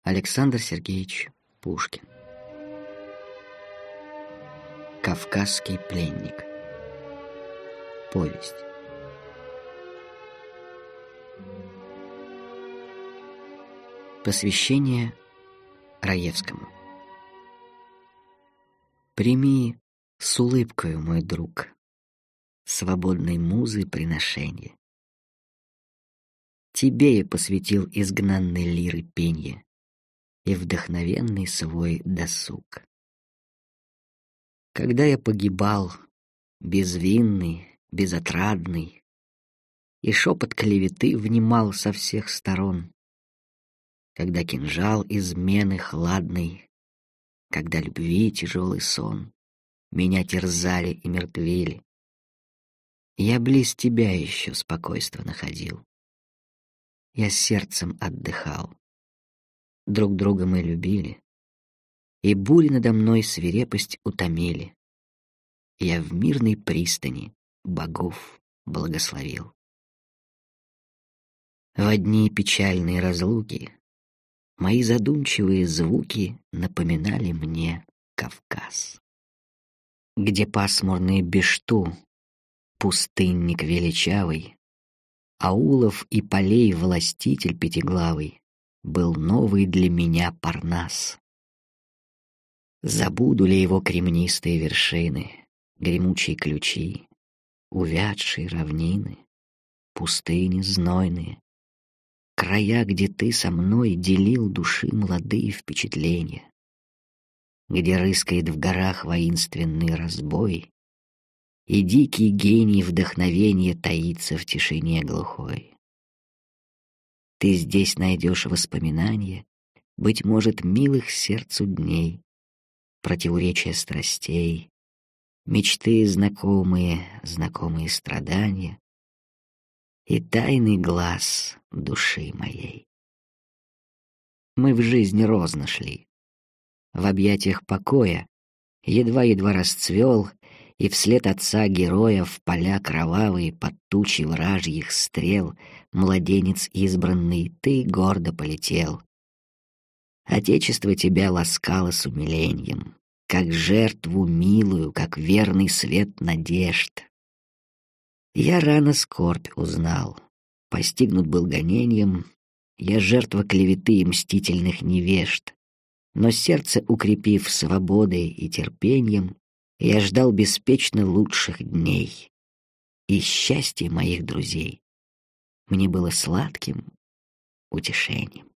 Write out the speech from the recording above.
Александр Сергеевич Пушкин. Кавказский пленник. Повесть. Посвящение Раевскому. Прими с улыбкою, мой друг, свободной музы приношенье. Тебе я посвятил изгнанной лиры пенье и вдохновенный свой досуг. Когда я погибал, безвинный, безотрадный, и шепот клеветы внимал со всех сторон, когда кинжал измены хладный, когда любви тяжелый сон меня терзали и мертвели, я близ тебя еще спокойство находил. Я сердцем отдыхал. Друг друга мы любили, и бури надо мной свирепость утомили. Я в мирной пристани богов благословил. В дни печальной разлуки мои задумчивые звуки напоминали мне Кавказ, где пасмурный Бешту, пустынник величавый, аулов и полей властитель пятиглавый, был новый для меня Парнас. Забуду ли его кремнистые вершины, гремучие ключи, увядшие равнины, пустыни знойные, края, где ты со мной делил души молодые впечатления, где рыскает в горах воинственный разбой, и дикий гений вдохновения таится в тишине глухой. Ты здесь найдешь воспоминания, быть может, милых сердцу дней, противоречия страстей, мечты знакомые, знакомые страдания и тайный глаз души моей. Мы в жизни розно шли. В объятиях покоя едва-едва расцвел, и вслед отца героя в поля кровавые под тучи вражьих стрел младенец избранный ты гордо полетел. Отечество тебя ласкало с умилением, как жертву милую, как верный свет надежд. Я рано скорбь узнал, постигнут был гонением, я жертва клеветы и мстительных невежд, но сердце укрепив свободой и терпением, я ждал беспечно лучших дней, и счастье моих друзей мне было сладким утешением.